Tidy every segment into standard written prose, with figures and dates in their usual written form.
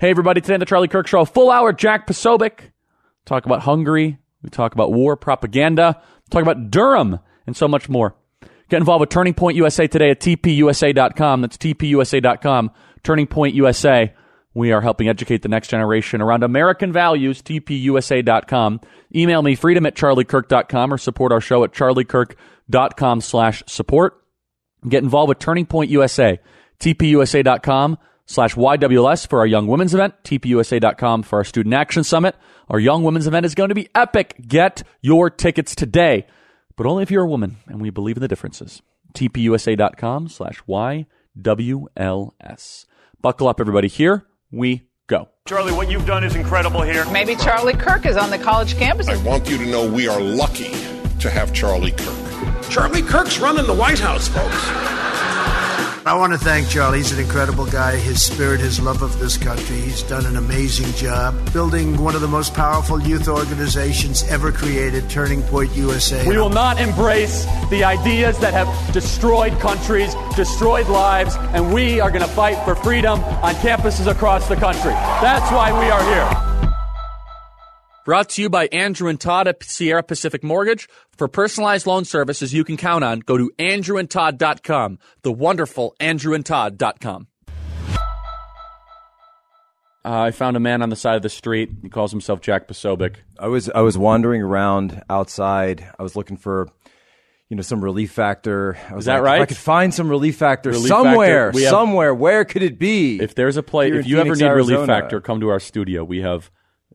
Hey, everybody. Today on the Charlie Kirk Show, full hour, Jack Posobiec. Talk about Hungary. We talk about war propaganda. Talk about Durham and so much more. Get involved with Turning Point USA today at tpusa.com. That's tpusa.com. Turning Point USA. We are helping educate the next generation around American values, tpusa.com. Email me, freedom@charliekirk.com, or support our show at charliekirk.com/support. Get involved with Turning Point USA, tpusa.com/YWLS for our Young Women's event, tpusa.com for our Student Action Summit. Our Young Women's event is going to be epic. Get your tickets today, but only if you're a woman, and we believe in the differences. tpusa.com/YWLS. Buckle up, everybody. Here we go. Charlie, what you've done is incredible here. Maybe Charlie Kirk is on the college campus. I want you to know we are lucky to have Charlie Kirk. Charlie Kirk's running the White House, folks. I want to thank Charlie. He's an incredible guy. His spirit, his love of this country. He's done an amazing job building one of the most powerful youth organizations ever created, Turning Point USA. We will not embrace the ideas that have destroyed countries, destroyed lives, and we are going to fight for freedom on campuses across the country. That's why we are here. Brought to you by Andrew and Todd at Sierra Pacific Mortgage. For personalized loan services you can count on, go to andrewandtodd.com. The wonderful andrewandtodd.com. I found a man on the side of the street. He calls himself Jack Posobiec. I was wandering around outside. I was looking for, some relief factor. Is that right? If I could find some relief factor somewhere. Where could it be? If there's a place, if you ever need Arizona. relief factor, come to our studio. We have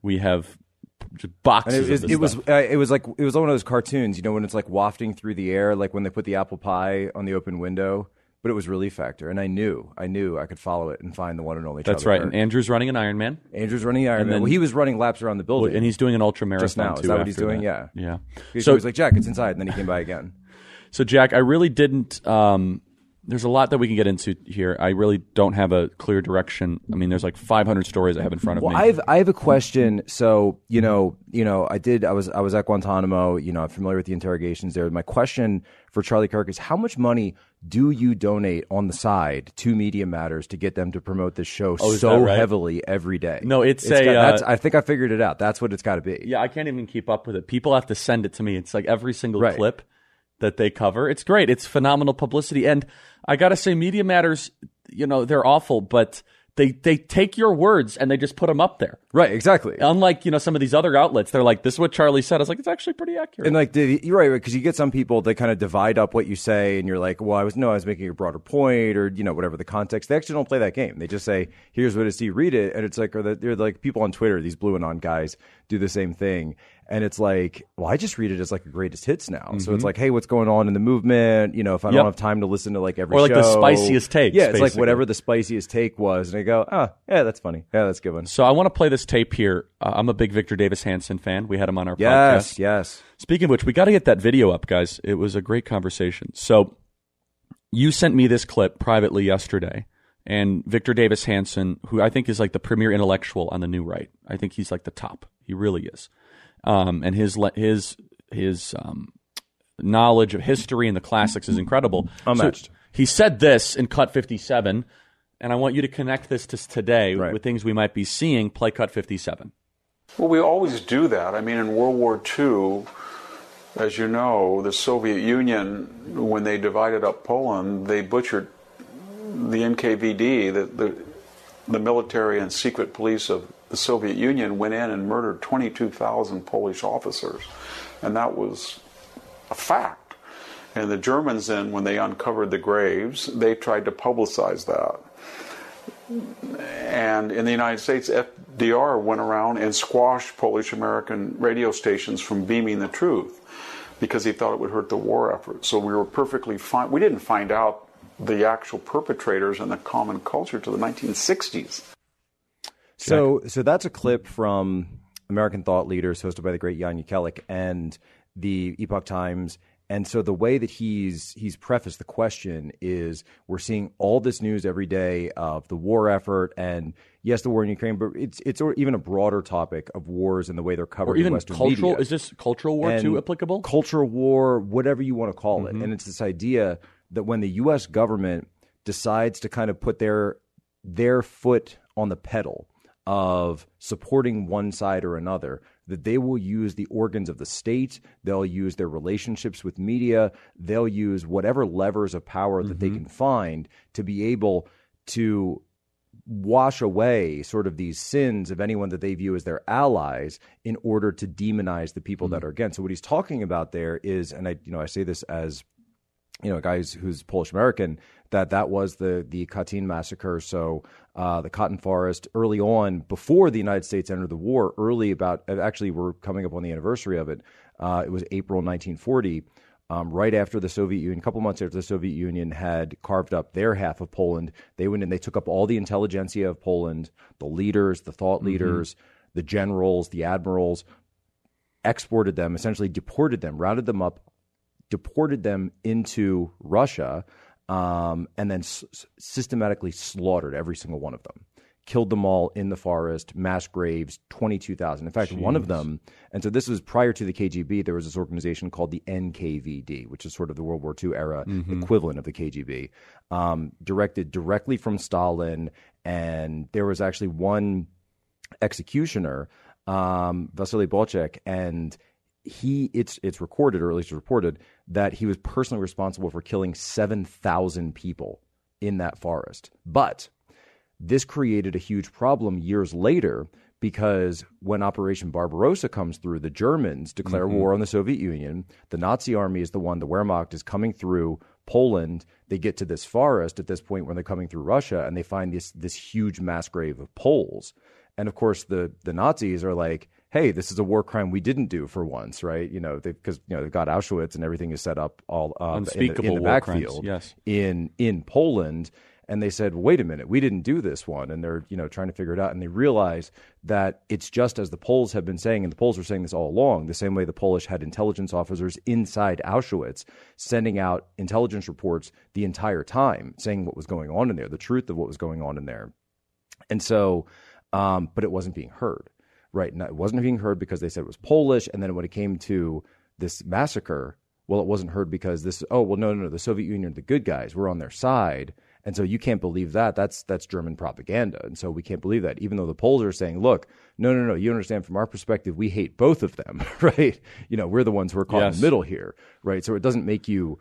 just boxes. It was one of those cartoons, when it's like wafting through the air, like when they put the apple pie on the open window. But it was Relief Factor, and I knew I could follow it and find the one and only. That's Charlie right. Kirk. And Andrew's running an Ironman. Well, he was running laps around the building. And he's doing an ultra marathon just now. too. Is that what he's doing? That. Yeah. So he was like, Jack, it's inside, and then he came by again. So Jack, I really didn't. There's a lot that we can get into here. I really don't have a clear direction. I mean, there's like 500 stories I have in front of me. I have a question. So, I was at Guantanamo, I'm familiar with the interrogations there. My question for Charlie Kirk is, how much money do you donate on the side to Media Matters to get them to promote this show heavily every day? No, I think I figured it out. That's what it's got to be. Yeah, I can't even keep up with it. People have to send it to me. It's like every single clip that they cover. It's great. It's phenomenal publicity. And I got to say, Media Matters, they're awful, but they take your words and they just put them up there. Right, exactly. Unlike, some of these other outlets, they're like, this is what Charlie said. I was like, it's actually pretty accurate. And you're right, because you get some people, they kind of divide up what you say and you're like, well, I was making a broader point or, whatever the context. They actually don't play that game. They just say, here's what it is, read it. And it's like, they're like people on Twitter, these Blue Anon guys do the same thing. And it's like, well, I just read it as like a greatest hits now. Mm-hmm. So it's like, hey, what's going on in the movement? If I don't have time to listen to like every show. Or like the spiciest takes. Yeah, it's basically like whatever the spiciest take was. And I go, yeah, that's funny. Yeah, that's a good one. So I want to play this tape here. I'm a big Victor Davis Hanson fan. We had him on our podcast. Yes. Speaking of which, we got to get that video up, guys. It was a great conversation. So you sent me this clip privately yesterday. And Victor Davis Hanson, who I think is like the premier intellectual on the new right. I think he's like the top. He really is. And his knowledge of history and the classics is incredible. Unmatched. So he said this in Cut 57, and I want you to connect this to today with things we might be seeing. Play Cut 57. Well, we always do that. I mean, in World War II, as you know, the Soviet Union, when they divided up Poland, they butchered the NKVD, the military and secret police of the Soviet Union went in and murdered 22,000 Polish officers. And that was a fact. And the Germans then, when they uncovered the graves, they tried to publicize that. And in the United States, FDR went around and squashed Polish-American radio stations from beaming the truth because he thought it would hurt the war effort. So we were perfectly fine. We didn't find out the actual perpetrators and the common culture to the 1960s. So that's a clip from American Thought Leaders, hosted by the great Jan Jekielek and the Epoch Times. And so the way that he's prefaced the question is, we're seeing all this news every day of the war effort, and yes, the war in Ukraine, but it's even a broader topic of wars and the way they're covered in Western media. Is this cultural war too applicable? Cultural war, whatever you want to call it. And it's this idea that when the U.S. government decides to kind of put their foot on the pedal of supporting one side or another, that they will use the organs of the state, they'll use their relationships with media, they'll use whatever levers of power that they can find to be able to wash away sort of these sins of anyone that they view as their allies in order to demonize the people that are against. So what he's talking about there is, and I say this as a guy who's Polish American, that was the Katyn massacre. So the cotton forest early on, before the United States entered the war, actually we're coming up on the anniversary of it. It was April 1940. Right after the Soviet Union, a couple months after the Soviet Union had carved up their half of Poland, they went and they took up all the intelligentsia of Poland, the leaders, the thought leaders, the generals, the admirals, exported them, essentially deported them, rounded them up, deported them into Russia, and then systematically slaughtered every single one of them. Killed them all in the forest, mass graves, 22,000. In fact, one of them, and so this was prior to the KGB, there was this organization called the NKVD, which is sort of the World War II era equivalent of the KGB, directed directly from Stalin. And there was actually one executioner, Vasily Bolchek, and it's recorded, or at least reported, that he was personally responsible for killing 7,000 people in that forest. But this created a huge problem years later, because when Operation Barbarossa comes through, the Germans declare war on the Soviet Union. The Nazi army is the Wehrmacht is coming through Poland. They get to this forest at this point when they're coming through Russia, and they find this huge mass grave of Poles. And of course, the Nazis are like, hey, this is a war crime we didn't do for once, right? Because they've got Auschwitz and everything is set up all unspeakable in the backfield, yes, in Poland. And they said, well, wait a minute, we didn't do this one. And they're, trying to figure it out. And they realize that it's just as the Poles have been saying, and the Poles were saying this all along, the same way the Polish had intelligence officers inside Auschwitz sending out intelligence reports the entire time, saying what was going on in there, the truth of what was going on in there. And so, but it wasn't being heard, right? And it wasn't being heard because they said it was Polish. And then when it came to this massacre, well, it wasn't heard because the Soviet Union are the good guys. We're on their side. And so you can't believe that. That's German propaganda. And so we can't believe that, even though the Poles are saying, look, no, you understand, from our perspective, we hate both of them, right? We're the ones who are caught in the middle here, right? So it doesn't make you,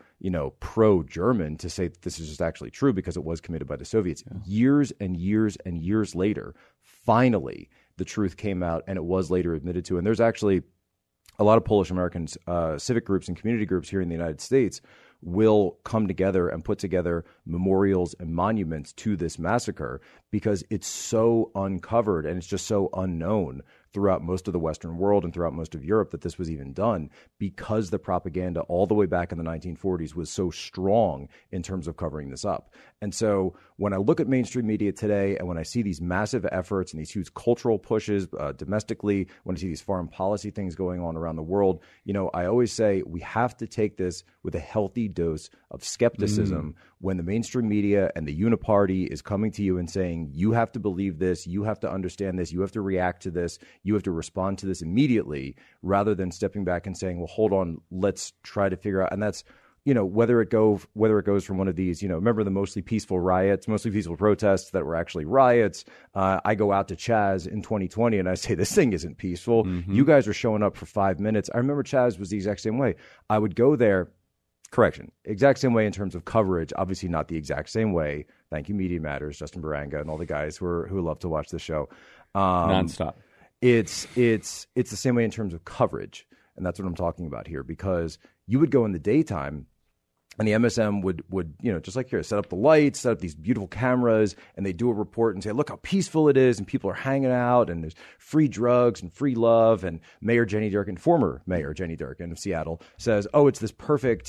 pro-German to say that this is just actually true because it was committed by the Soviets. Yeah. Years and years and years later, finally, the truth came out, and it was later admitted to. And there's actually a lot of Polish Americans, civic groups and community groups here in the United States will come together and put together memorials and monuments to this massacre because it's so uncovered and it's just so unknown throughout most of the Western world and throughout most of Europe that this was even done, because the propaganda all the way back in the 1940s was so strong in terms of covering this up. And so when I look at mainstream media today and when I see these massive efforts and these huge cultural pushes domestically, when I see these foreign policy things going on around the world, I always say we have to take this with a healthy dose of skepticism when the mainstream media and the uniparty is coming to you and saying, you have to believe this, you have to understand this, you have to react to this, you have to respond to this immediately, rather than stepping back and saying, well, hold on, let's try to figure out. And that's, whether it goes from one of these, remember the mostly peaceful protests that were actually riots. I go out to Chaz in 2020 and I say, this thing isn't peaceful. You guys are showing up for 5 minutes. I remember Chaz was the exact same way. I would go there. Correction. Exact same way in terms of coverage. Obviously not the exact same way. Thank you, Media Matters, Justin Baranga, and all the guys who love to watch the show. Nonstop. It's the same way in terms of coverage, and that's what I'm talking about here. Because you would go in the daytime, and the MSM would just like here, set up the lights, set up these beautiful cameras, and they do a report and say, look how peaceful it is, and people are hanging out, and there's free drugs and free love. And former Mayor Jenny Durkan of Seattle says, oh, it's this perfect,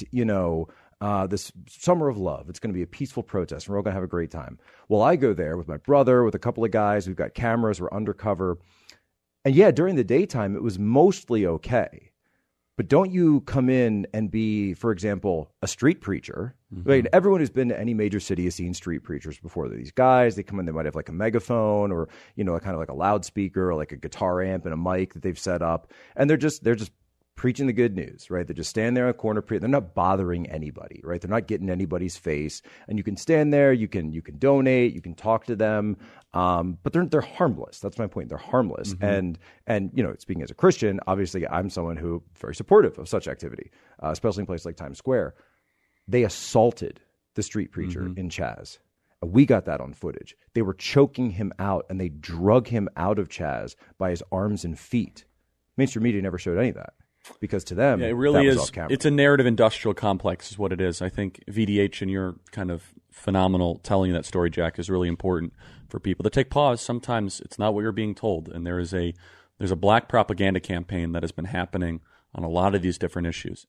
this summer of love. It's going to be a peaceful protest, and we're all going to have a great time. Well, I go there with my brother, with a couple of guys. We've got cameras. We're undercover. And yeah, during the daytime, it was mostly okay. But don't you come in and be, for example, a street preacher. Right? Everyone who's been to any major city has seen street preachers before. They're these guys, they come in, they might have like a megaphone or, kind of like a loudspeaker or like a guitar amp and a mic that they've set up. And they're just preaching the good news, right? They're just standing there in a corner. They're not bothering anybody, right? They're not getting anybody's face. And you can stand there, you can donate, you can talk to them, but they're harmless. That's my point. They're harmless. And speaking as a Christian, obviously I'm someone who very supportive of such activity, especially in places like Times Square. They assaulted the street preacher in Chaz. We got that on footage. They were choking him out, and they drug him out of Chaz by his arms and feet. Mainstream media never showed any of that. Because to them, it really that is. Was off camera. It's a narrative industrial complex, is what it is. I think VDH and your kind of phenomenal telling that story, Jack, is really important for people to take pause. Sometimes it's not what you're being told, and there's a black propaganda campaign that has been happening on a lot of these different issues.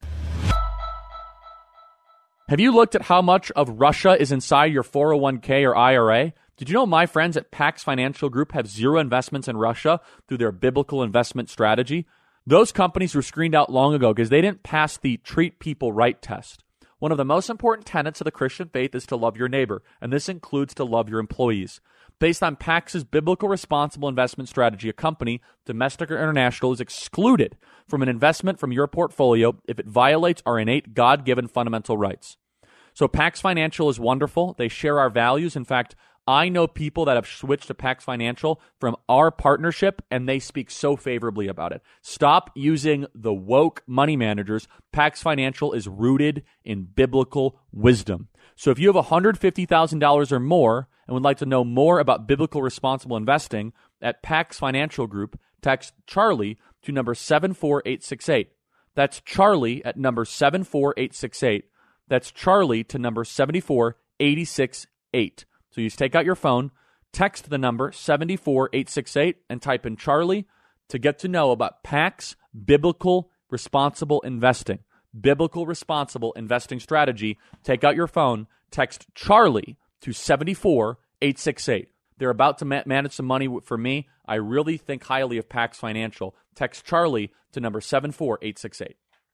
Have you looked at how much of Russia is inside your 401k or IRA? Did you know my friends at Pax Financial Group have zero investments in Russia through their biblical investment strategy? Those companies were screened out long ago because they didn't pass the treat people right test. One of the most important tenets of the Christian faith is to love your neighbor, and this includes to love your employees. Based on Pax's biblical responsible investment strategy, a company, domestic or international, is excluded from an investment from your portfolio if it violates our innate God-given fundamental rights. So Pax Financial is wonderful. They share our values. In fact, I know people that have switched to Pax Financial from our partnership, and they speak so favorably about it. Stop using the woke money managers. Pax Financial is rooted in biblical wisdom. So if you have $150,000 or more and would like to know more about biblical responsible investing, at Pax Financial Group, text Charlie to number 74868. That's Charlie at number 74868. That's Charlie to number 74868. So you just take out your phone, text the number 74868, and type in Charlie to get to know about Pax Biblical Responsible Investing. Biblical Responsible Investing Strategy. Take out your phone, text Charlie to 74868. They're about to manage some money for me. I really think highly of Pax Financial. Text Charlie to number 74868.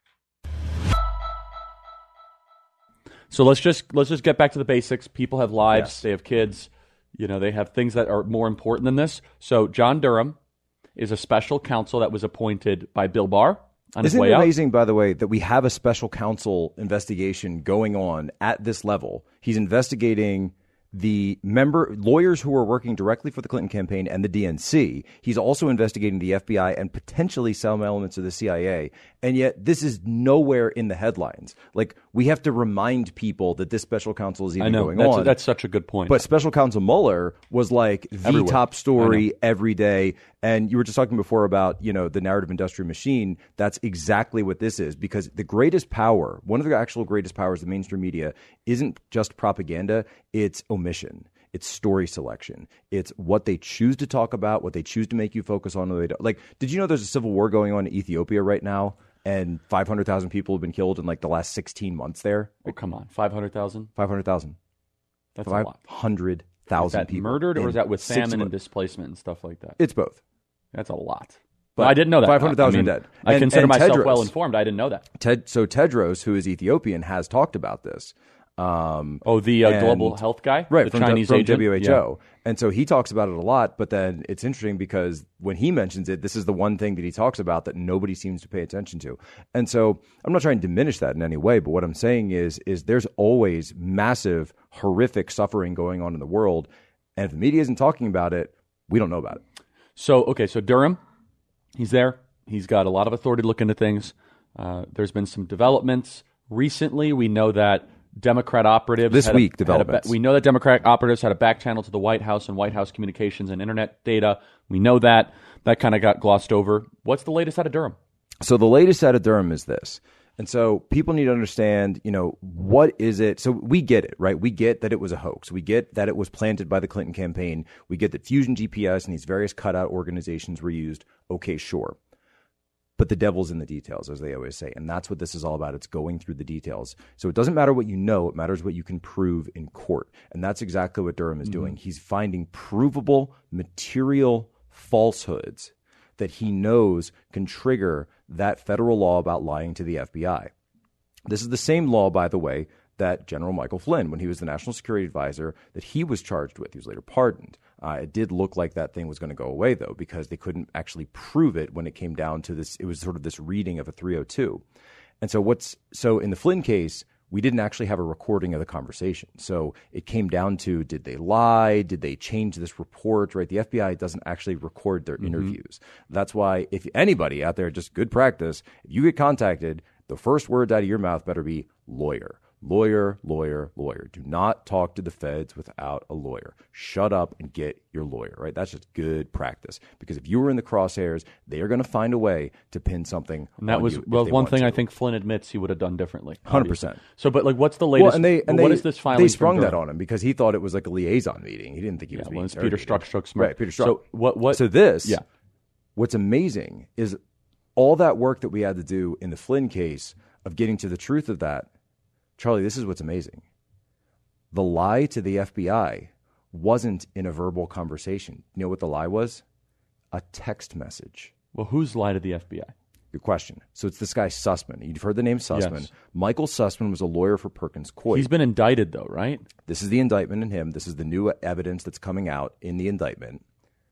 So let's just get back to the basics. People have lives. Yes. They have kids. They have things that are more important than this. So John Durham is a special counsel that was appointed by Bill Barr on his way out. Isn't it amazing, by the way, that we have a special counsel investigation going on at this level? He's investigating the lawyers who were working directly for the Clinton campaign and the DNC. He's also investigating the FBI and potentially some elements of the CIA. And yet this is nowhere in the headlines. Like, we have to remind people that this special counsel is even going on. That's such a good point. But special counsel Mueller was like the top story every day. And you were just talking before about, the narrative industrial machine. That's exactly what this is, because the greatest power, one of the actual greatest powers of the mainstream media isn't just propaganda, it's omission. It's story selection. It's what they choose to talk about, what they choose to make you focus on. Like, did you know there's a civil war going on in Ethiopia right now? And 500,000 people have been killed in like the last 16 months there. Oh, come on. 500,000? 500,000. That's a lot. 500,000 people. Murdered, or is that with famine and displacement and stuff like that? It's both. That's a lot. But I didn't know that. 500,000 dead. I consider myself well informed. I didn't know that. So Tedros, who is Ethiopian, has talked about this. The global health guy? Right, the Chinese agent? WHO. Yeah. And so he talks about it a lot, but then it's interesting because when he mentions it, this is the one thing that he talks about that nobody seems to pay attention to. And so I'm not trying to diminish that in any way, but what I'm saying is there's always massive, horrific suffering going on in the world, and if the media isn't talking about it, we don't know about it. So Durham, he's there. He's got a lot of authority to look into things. There's been some developments recently. We know that Democrat operatives we know that Democrat operatives had a back channel to the White House and White House communications and internet data. We know that kind of got glossed over. What's the latest out of Durham? So the latest out of Durham is this. And so people need to understand, what is it? So we get it, right? We get that it was a hoax. We get that it was planted by the Clinton campaign. We get that Fusion GPS and these various cutout organizations were used. Okay, sure. But the devil's in the details, as they always say. And that's what this is all about. It's going through the details. So it doesn't matter what you know. It matters what you can prove in court. And that's exactly what Durham is doing. He's finding provable material falsehoods that he knows can trigger that federal law about lying to the FBI. This is the same law, by the way, that General Michael Flynn, when he was the National Security Advisor, that he was charged with. He was later pardoned. It did look like that thing was going to go away, though, because they couldn't actually prove it when it came down to this. It was sort of this reading of a 302. And so in the Flynn case, we didn't actually have a recording of the conversation. So it came down to, did they lie? Did they change this report? Right? The FBI doesn't actually record their interviews. That's why if anybody out there, just good practice, if you get contacted, the first words out of your mouth better be lawyer. Lawyer, lawyer, lawyer. Do not talk to the feds without a lawyer. Shut up and get your lawyer, right? That's just good practice. Because if you were in the crosshairs, they are going to find a way to pin something and that on was you well one thing to. I think Flynn admits he would have done differently. 100%. So, but like, what's the latest? Well, and what is this filing? They sprung from that Durham? on him because he thought it was like a liaison meeting. He didn't think he was being it's Peter interrogated. Strzok. Right, Peter Strzok. So what? So this, yeah. What's amazing is all that work that we had to do in the Flynn case of getting to the truth of that. Charlie, this is what's amazing. The lie to the FBI wasn't in a verbal conversation. You know what the lie was? A text message. Well, whose lie to the FBI? Good question. So it's this guy Sussman. You've heard the name Sussman. Yes. Michael Sussman was a lawyer for Perkins Coie. He's been indicted, though, right? This is the indictment in him. This is the new evidence that's coming out in the indictment.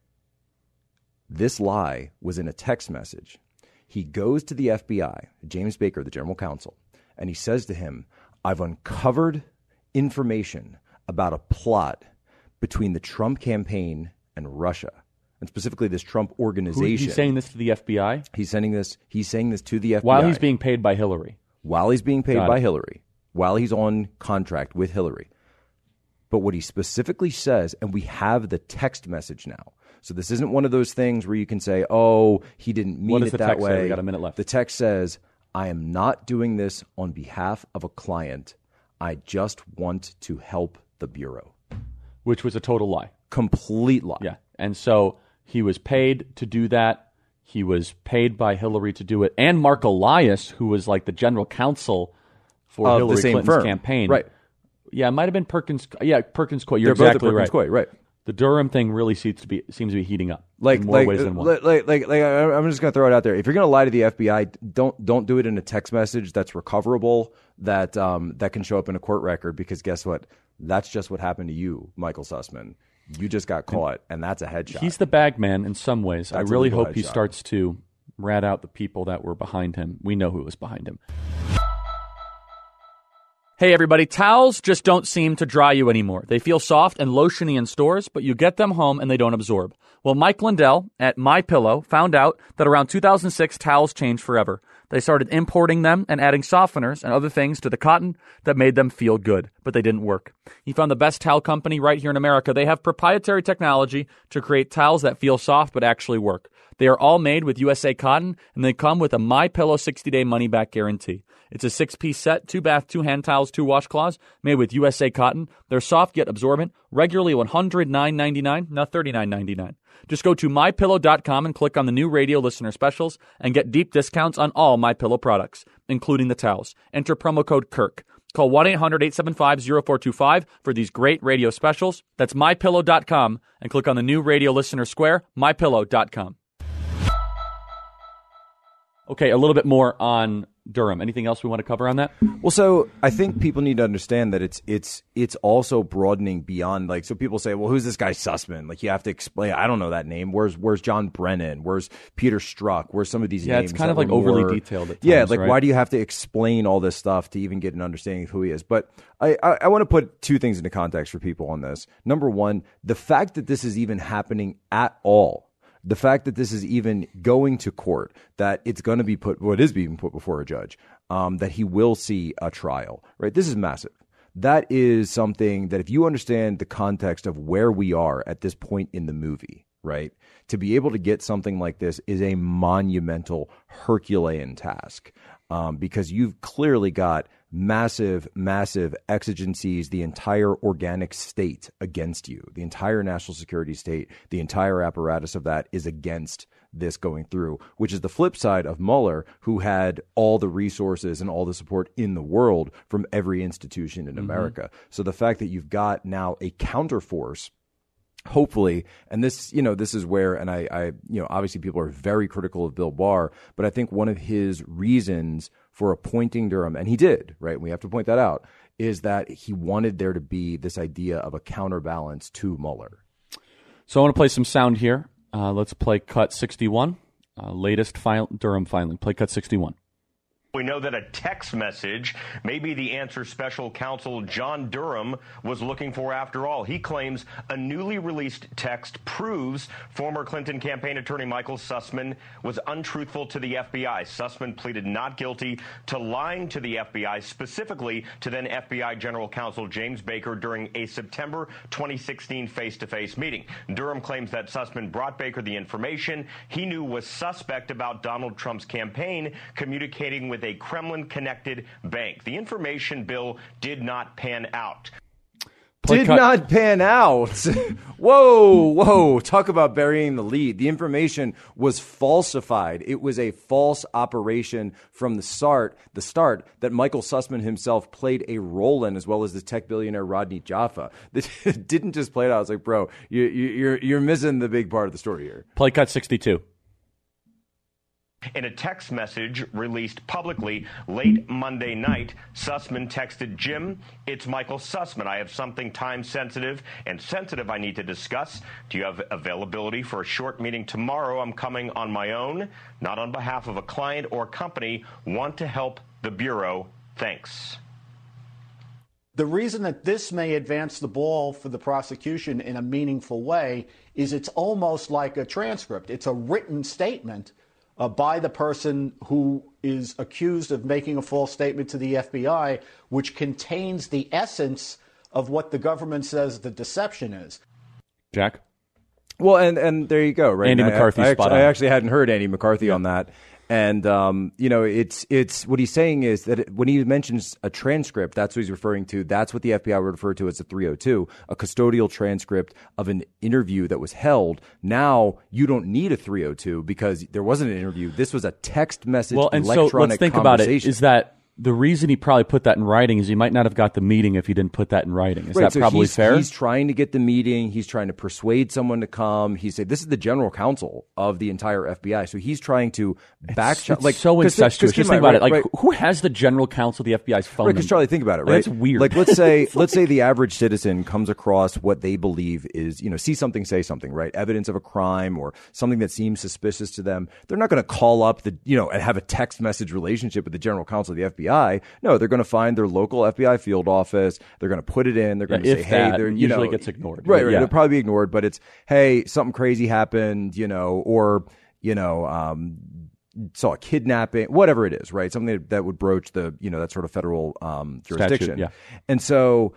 This lie was in a text message. He goes to the FBI, James Baker, the general counsel, and he says to him, I've uncovered information about a plot between the Trump campaign and Russia, and specifically this Trump organization. He's saying this to the FBI? He's saying this to the FBI. While he's being paid by Hillary. While he's being paid by Hillary. While he's on contract with Hillary. But what he specifically says, and we have the text message now. So this isn't one of those things where you can say, oh, he didn't mean it that way. Say? We got a minute left. The text says, I am not doing this on behalf of a client. I just want to help the Bureau. Which was a total lie. Complete lie. Yeah. And so he was paid to do that. He was paid by Hillary to do it. And Mark Elias, who was like the general counsel for Hillary Clinton's campaign. Right. Yeah, it might have been Perkins. Yeah, Perkins Coie. They're You're exactly both at Perkins Coie, right. The Durham thing really seems to be heating up in more ways than one. I'm just going to throw it out there. If you're going to lie to the FBI, don't do it in a text message that's recoverable, that can show up in a court record, because guess what? That's just what happened to you, Michael Sussman. You just got caught, and that's a headshot. He's the bag man in some ways. That's I really hope he starts to rat out the people that were behind him. We know who was behind him. Hey everybody, towels just don't seem to dry you anymore. They feel soft and lotiony in stores, but you get them home and they don't absorb. Well, Mike Lindell at MyPillow found out that around 2006, towels changed forever. They started importing them and adding softeners and other things to the cotton that made them feel good, but they didn't work. He found the best towel company right here in America. They have proprietary technology to create towels that feel soft but actually work. They are all made with USA cotton, and they come with a MyPillow 60-day money-back guarantee. It's a 6-piece set, 2 bath, 2 hand towels, 2 washcloths, made with USA cotton. They're soft yet absorbent, regularly $109.99, now $39.99. Just go to MyPillow.com and click on the new radio listener specials and get deep discounts on all MyPillow products, including the towels. Enter promo code KIRK. Call 1-800-875-0425 for these great radio specials. That's MyPillow.com and click on the new radio listener square, MyPillow.com. Okay, a little bit more on Durham. Anything else we want to cover on that? Well, so I think people need to understand that it's also broadening beyond, like, so people say, well, who's this guy Sussman? Like, you have to explain. I don't know that name. Where's John Brennan? Where's Peter Strzok? Where's some of these names? Yeah, it's kind of like overly detailed at times, yeah, like, right? why do you have to explain all this stuff to even get an understanding of who he is? But I want to put two things into context for people on this. Number one, the fact that this is even happening at all. The fact that this is even going to court, that it's going to be it is being put before a judge, that he will see a trial, right? This is massive. That is something that if you understand the context of where we are at this point in the movie, right? To be able to get something like this is a monumental Herculean task, because you've clearly got massive exigencies, the entire organic state against you, the entire national security state, the entire apparatus of that is against this going through, which is the flip side of Mueller, who had all the resources and all the support in the world from every institution in America. So the fact that you've got now a counterforce, hopefully, and this is where, and I obviously people are very critical of Bill Barr, but I think one of his reasons for appointing Durham, and he did, right? We have to point that out, is that he wanted there to be this idea of a counterbalance to Mueller. So I want to play some sound here. Let's play cut 61. Latest Durham filing. Play cut 61. We know that a text message may be the answer special counsel John Durham was looking for after all. He claims a newly released text proves former Clinton campaign attorney Michael Sussman was untruthful to the FBI. Sussman pleaded not guilty to lying to the FBI, specifically to then FBI General Counsel James Baker during a September 2016 face-to-face meeting. Durham claims that Sussman brought Baker the information he knew was suspect about Donald Trump's campaign communicating with a Kremlin-connected bank. The information bill did not pan out. Not pan out. Whoa. Talk about burying the lead. The information was falsified. It was a false operation from the start that Michael Sussman himself played a role in, as well as the tech billionaire Rodney Jaffa. It didn't just play it out. I was like, bro, you're missing the big part of the story here. Play cut 62. In a text message released publicly late Monday night, Sussman texted, "Jim, it's Michael Sussman. I have something time sensitive I need to discuss. Do you have availability for a short meeting tomorrow? I'm coming on my own, not on behalf of a client or company. Want to help the Bureau. Thanks." The reason that this may advance the ball for the prosecution in a meaningful way is it's almost like a transcript. It's a written statement by the person who is accused of making a false statement to the FBI, which contains the essence of what the government says the deception is. Jack? Well, and there you go, right? Andy McCarthy, spot on. I actually hadn't heard Andy McCarthy on that. And, it's what he's saying is that when he mentions a transcript, that's what he's referring to. That's what the FBI would refer to as a 302, a custodial transcript of an interview that was held. Now you don't need a 302 because there wasn't an interview. This was a text message, electronic so let's think about it. Is that the reason he probably put that in writing is he might not have got the meeting if he didn't put that in writing. Is that probably fair? He's trying to get the meeting. He's trying to persuade someone to come. He said, this is the general counsel of the entire FBI. So he's trying to it's so incestuous. Just think about it. Like, who has the general counsel of the FBI's phone number? Because Charlie, think about it, right? That's weird. Like, let's say the average citizen comes across what they believe is, see something, say something, right? Evidence of a crime or something that seems suspicious to them. They're not going to call up and have a text message relationship with the general counsel of the FBI. No, they're going to find their local FBI field office. They're going to put it in. They're going to say, "Hey," they're usually gets ignored. Right. Yeah. It'll probably be ignored, but it's, "Hey, something crazy happened," or saw a kidnapping, whatever it is, right? Something that would broach the, that sort of federal jurisdiction. Statute, yeah. And so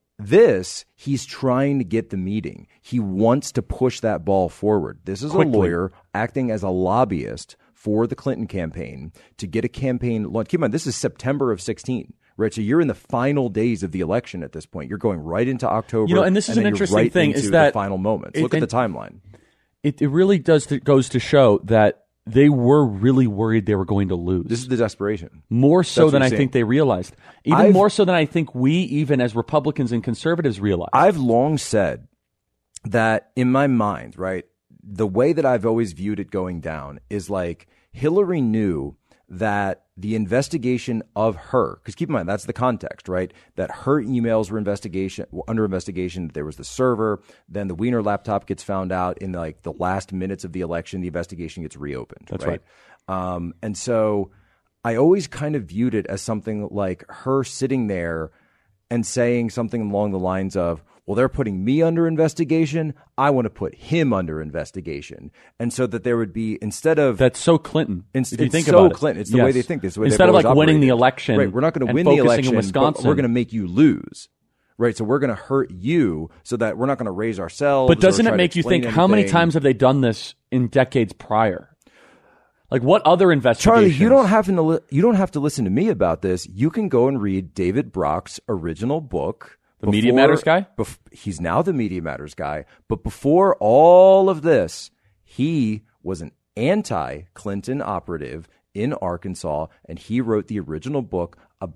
he's trying to get the meeting. He wants to push that ball forward. This is quickly. A lawyer acting as a lobbyist for the Clinton campaign to get a campaign launch. Keep in mind, this is September of 16. Right, so you're in the final days of the election at this point. You're going right into October. And this is an interesting thing is that the final moments. Look at the timeline. It really goes to show that they were really worried they were going to lose. This is the desperation. More so than I think they realized. More so than I think we, even as Republicans and conservatives, realized. I've long said that in my mind, right, the way that I've always viewed it going down is like Hillary knew that the investigation of her, because keep in mind, that's the context, right? That her emails were under investigation. There was the server. Then the Wiener laptop gets found out in the last minutes of the election. The investigation gets reopened. That's right. And so I always kind of viewed it as something like her sitting there and saying something along the lines of, well, they're putting me under investigation. I want to put him under investigation. And so that there would be, instead of... That's so Clinton. If you think about it. Clinton. It's the way they think. This the way instead of winning the election. Right, we're not going to win the election, but we're going to make you lose. Right, so we're going to hurt you so that we're not going to raise ourselves. But doesn't it make you think, how many times have they done this in decades prior? Like, what other investigations? Charlie, you don't have to listen to me about this. You can go and read David Brock's original book. The Media Matters guy? He's now the Media Matters guy. But before all of this, he was an anti-Clinton operative in Arkansas, and he wrote the original book about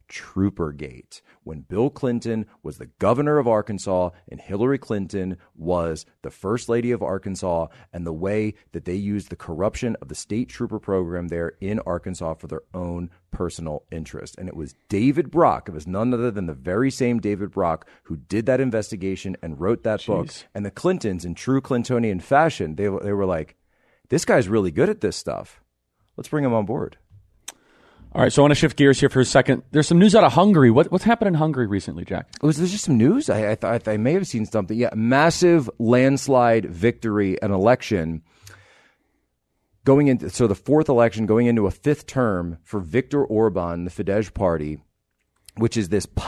Troopergate, when Bill Clinton was the governor of Arkansas and Hillary Clinton was the first lady of Arkansas, and the way that they used the corruption of the state trooper program there in Arkansas for their own personal interest. And it was David Brock, it was none other than the very same David Brock who did that investigation and wrote that book. And the Clintons, in true Clintonian fashion, they were like, this guy's really good at this stuff. Let's bring him on board. All right, so I want to shift gears here for a second. There's some news out of Hungary. What's happened in Hungary recently, Jack? Was there just some news? I thought I may have seen something. Yeah, massive landslide victory, an election going into, so the fourth election going into a fifth term for Viktor Orban, the Fidesz party, which is this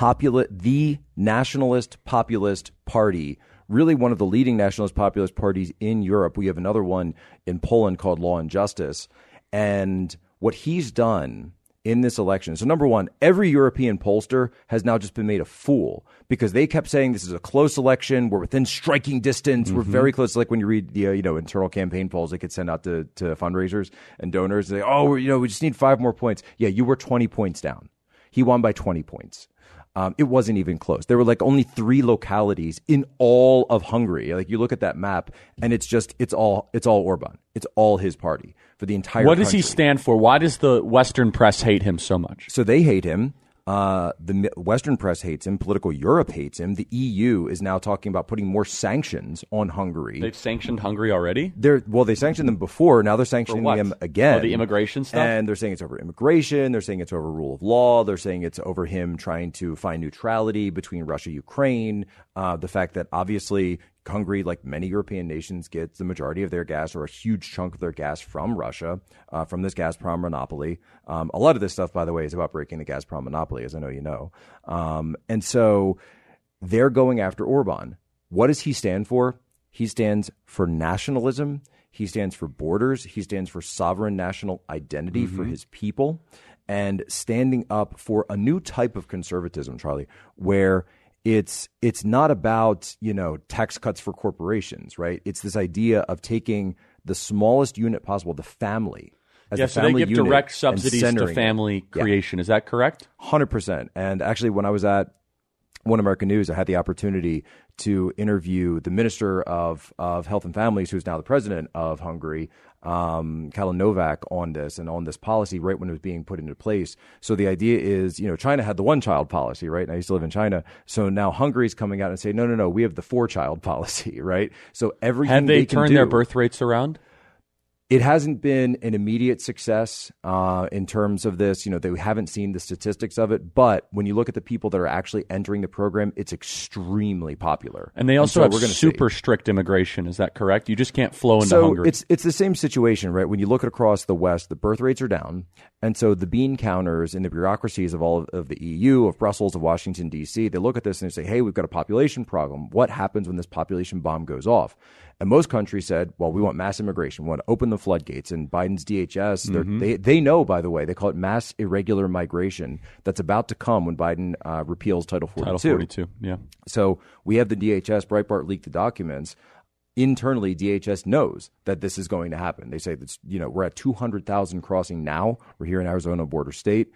the nationalist populist party, really one of the leading nationalist populist parties in Europe. We have another one in Poland called Law and Justice. And what he's done in this election. So number one, every European pollster has now just been made a fool because they kept saying this is a close election. We're within striking distance. We're very close. Like when you read the internal campaign polls they could send out to fundraisers and donors. They we just need 5 more points. Yeah, you were 20 points down. He won by 20 points. It wasn't even close. There were like only 3 localities in all of Hungary. Like you look at that map, and it's all Orban. It's all his party for the entire. What does he stand for? Why does the Western press hate him so much? So they hate him. The Western press hates him. Political Europe hates him. The EU is now talking about putting more sanctions on Hungary. They've sanctioned Hungary already? They sanctioned them before. Now they're sanctioning them again. Oh, the immigration stuff? And they're saying it's over immigration. They're saying it's over rule of law. They're saying it's over him trying to find neutrality between Russia, Ukraine. The fact that obviously Hungary, like many European nations, gets the majority of their gas or a huge chunk of their gas from Russia, from this Gazprom monopoly. A lot of this stuff, by the way, is about breaking the Gazprom monopoly, as I know you know. And so they're going after Orban. What does he stand for? He stands for nationalism. He stands for borders. He stands for sovereign national identity for his people, and standing up for a new type of conservatism, Charlie, where it's not about, tax cuts for corporations, right? It's this idea of taking the smallest unit possible, the family. So they give direct subsidies to family creation. Is that correct? 100%. And actually, when I was at One American News, I had the opportunity to interview the Minister of Health and Families, who's now the president of Hungary, Kalin Novak, on this and on this policy right when it was being put into place. So the idea is, China had the one-child policy, right? And I used to live in China. So now Hungary's coming out and saying, no, we have the 4-child policy, right? So everything have they turned their birth rates around? It hasn't been an immediate success in terms of this. They haven't seen the statistics of it. But when you look at the people that are actually entering the program, it's extremely popular. And they also have super strict immigration. Is that correct? You just can't flow into Hungary. It's the same situation, right? When you look at across the West, the birth rates are down. And so the bean counters and the bureaucracies of all of the EU, of Brussels, of Washington, D.C., they look at this and they say, hey, we've got a population problem. What happens when this population bomb goes off? And most countries said, well, we want mass immigration. We want to open the floodgates. And Biden's DHS, they know, by the way, they call it mass irregular migration that's about to come when Biden repeals Title 42. Title 42, yeah. So we have the DHS, Breitbart leaked the documents. Internally, DHS knows that this is going to happen. They say that, we're at 200,000 crossing now. We're here in Arizona, border state.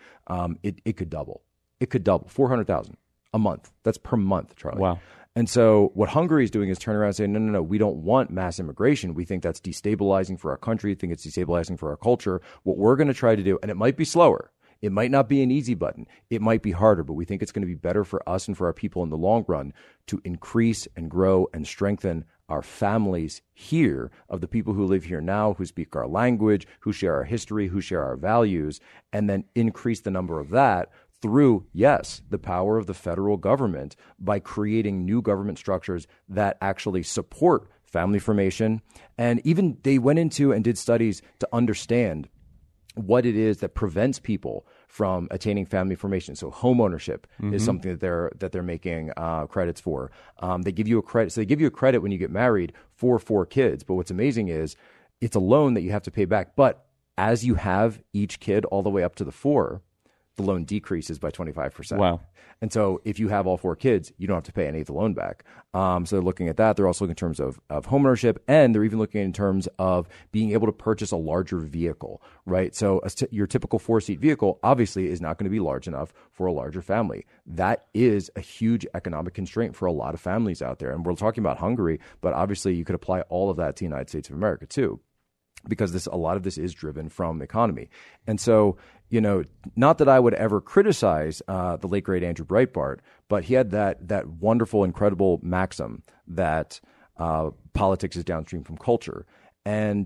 It could double. It could double. 400,000 a month. That's per month, Charlie. Wow. And so what Hungary is doing is turn around and say, no, we don't want mass immigration. We think that's destabilizing for our country. We think it's destabilizing for our culture. What we're going to try to do, and it might be slower. It might not be an easy button. It might be harder, but we think it's going to be better for us and for our people in the long run to increase and grow and strengthen our families here, of the people who live here now, who speak our language, who share our history, who share our values, and then increase the number of that through, yes, the power of the federal government by creating new government structures that actually support family formation. And even they went into and did studies to understand what it is that prevents people from attaining family formation. So home ownership is something that they're making credits for. They give you a credit. So they give you a credit when you get married for 4 kids. But what's amazing is it's a loan that you have to pay back. But as you have each kid all the way up to the 4, the loan decreases by 25%. Wow. And so if you have all 4 kids, you don't have to pay any of the loan back. So they're looking at that. They're also looking in terms of homeownership, and they're even looking in terms of being able to purchase a larger vehicle, right? So your typical 4-seat vehicle obviously is not going to be large enough for a larger family. That is a huge economic constraint for a lot of families out there. And we're talking about Hungary, but obviously you could apply all of that to the United States of America too, because a lot of this is driven from the economy. And so, not that I would ever criticize the late, great Andrew Breitbart, but he had that wonderful, incredible maxim that politics is downstream from culture. And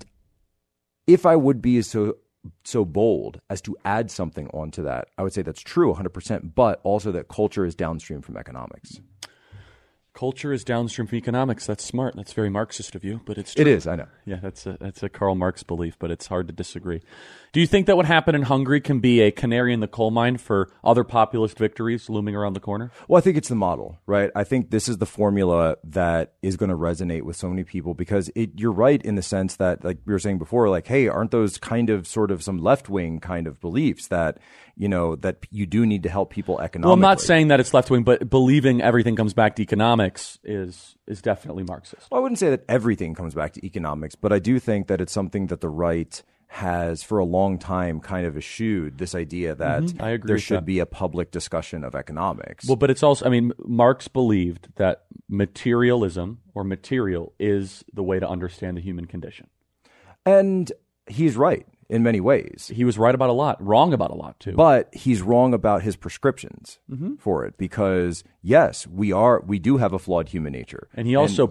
if I would be so bold as to add something onto that, I would say that's true 100%, but also that culture is downstream from economics. Culture is downstream from economics. That's smart. That's very Marxist of you, but it's true. It is, I know. Yeah, that's a Karl Marx belief, but it's hard to disagree. Do you think that what happened in Hungary can be a canary in the coal mine for other populist victories looming around the corner? Well, I think it's the model, right? I think this is the formula that is going to resonate with so many people, because you're right in the sense that, like we were saying before, like, hey, aren't those kind of sort of some left-wing kind of beliefs that, that you do need to help people economically? Well, I'm not saying that it's left-wing, but believing everything comes back to economics is definitely Marxist. Well, I wouldn't say that everything comes back to economics, but I do think that it's something that the right has for a long time kind of eschewed, this idea that there should be a public discussion of economics. Well, but it's also, Marx believed that materialism or material is the way to understand the human condition. And he's right in many ways. He was right about a lot, wrong about a lot too. But he's wrong about his prescriptions for it, because yes, we do have a flawed human nature. And he also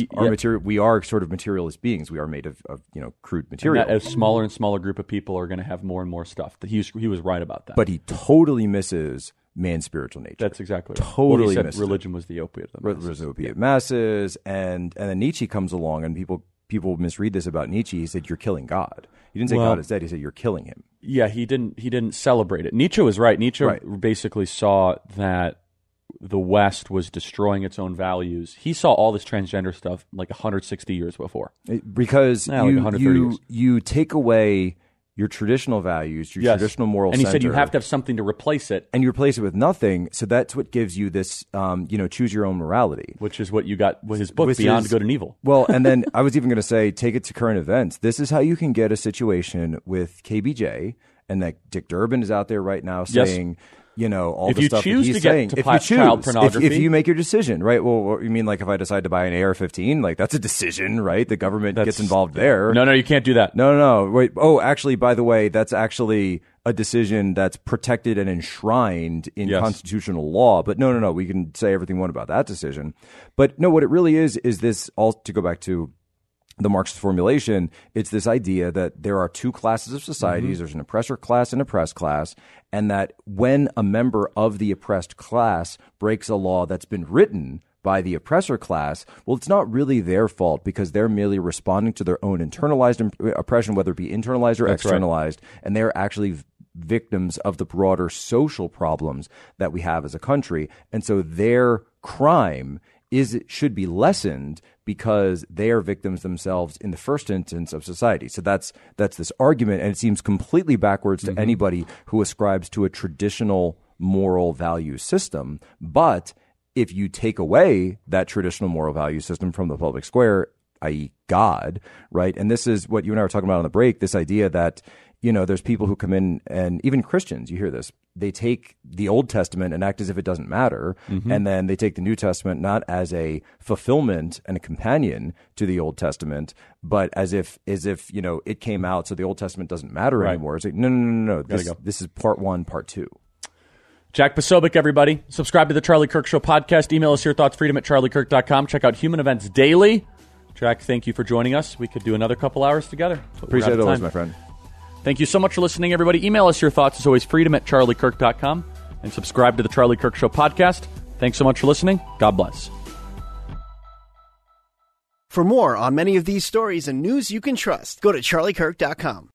we are sort of materialist beings. We are made of crude material. And a smaller and smaller group of people are going to have more and more stuff. He was right about that. But he totally misses man's spiritual nature. That's exactly right. Totally misses religion was the opiate of the masses. Was the opiate masses, and then Nietzsche comes along, and people misread this about Nietzsche. He said, "You're killing God." He didn't say God is dead. He said, "You're killing him." Yeah, he didn't celebrate it. Nietzsche was right. Nietzsche basically saw that the West was destroying its own values. He saw all this transgender stuff like 160 years before. Because you take away your traditional values, your traditional moral center. And he said you have to have something to replace it. And you replace it with nothing, so that's what gives you this, choose your own morality. Which is what you got with his book, Beyond Good and Evil. Well, and then I was even going to say, take it to current events. This is how you can get a situation with KBJ, and that Dick Durbin is out there right now saying... all the stuff that he's saying. If you choose, child pornography, if you make your decision, right? Well, you mean like if I decide to buy an AR-15, like that's a decision, right? The government gets involved there. No, you can't do that. No. Wait. Oh, actually, by the way, that's actually a decision that's protected and enshrined in constitutional law. But no. We can say everything we want about that decision. But no, what it really is this, all to go back to the Marxist formulation, it's this idea that there are two classes of societies. There's an oppressor class and oppressed class, and that when a member of the oppressed class breaks a law that's been written by the oppressor class, well, it's not really their fault, because they're merely responding to their own internalized oppression, whether it be internalized or externalized, and they're actually victims of the broader social problems that we have as a country. And so their crime should be lessened because they are victims themselves in the first instance of society. So that's this argument, and it seems completely backwards to anybody who ascribes to a traditional moral value system. But if you take away that traditional moral value system from the public square, i.e. God, right? And this is what you and I were talking about on the break, this idea that, there's people who come in, and even Christians, you hear this, they take the Old Testament and act as if it doesn't matter, and then they take the New Testament not as a fulfillment and a companion to the Old Testament, but as if it came out, so the Old Testament doesn't matter anymore. It's like, no. This is part one, part two. Jack Posobiec, everybody. Subscribe to the Charlie Kirk Show podcast. Email us your thoughts, freedom@charliekirk.com. Check out Human Events Daily. Jack, thank you for joining us. We could do another couple hours together. Appreciate it always, my friend. Thank you so much for listening, everybody. Email us your thoughts, as always, freedom@charliekirk.com. And subscribe to the Charlie Kirk Show podcast. Thanks so much for listening. God bless. For more on many of these stories and news you can trust, go to charliekirk.com.